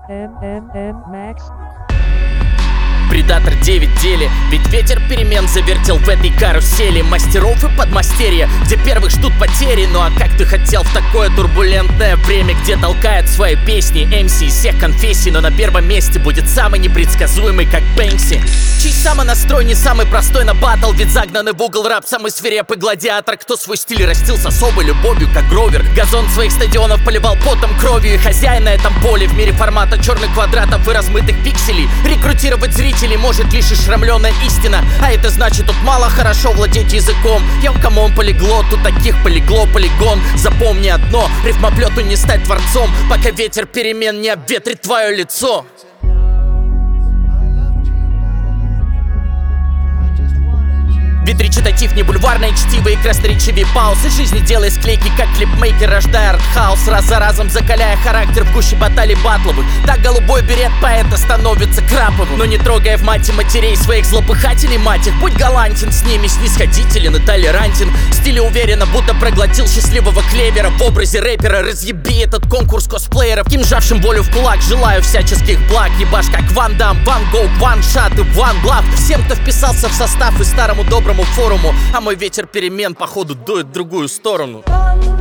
Max. Предатор 9 дели, ведь ветер перемен завертел в этой карусели мастеров и подмастерья, где первых ждут потери. Ну а как ты хотел в такое турбулентное время, где толкает свои песни MC из всех конфессий, но на первом месте будет самый непредсказуемый, как Бэнкси, чей самый настрой не самый простой на баттл, ведь загнанный в угол рэп самый свирепый гладиатор, кто свой стиль растил с особой любовью, как Гровер. Газон своих стадионов поливал потом, кровью, и хозяин на этом поле в мире формата черных квадратов и размытых пикселей рекрутировать зрителей может лишь ошрамленная истина, а это значит, тут мало хорошо владеть языком. Йоу, камон, полиглот, у таких полегло полигон. Запомни одно, рифмоплету не стать творцом, пока ветер перемен не обветрит твое лицо. Ведь речитатив не бульварное чтиво и красноречивее паузы жизни, делая склейки, как клипмейкер, рождая артхаус, раз за разом закаляя характер в гуще баталий батловых. Так голубой берет поэта становится краповым, но не трогая в мате матерей своих злопыхателей, мать их, будь галантен с ними, снисходителен и толерантен. В стиле уверенно, будто проглотил счастливого клевера. В образе рэпера разъеби этот конкурс косплееров, ким сжавшим волю в кулак, желаю всяческих благ. Ебашь как Ван Дам, Ван Гоу, Ван Шат и Ван Блав. Всем, кто вписался в состав и старому доброму форуму, а мой ветер перемен походу дует в другую сторону.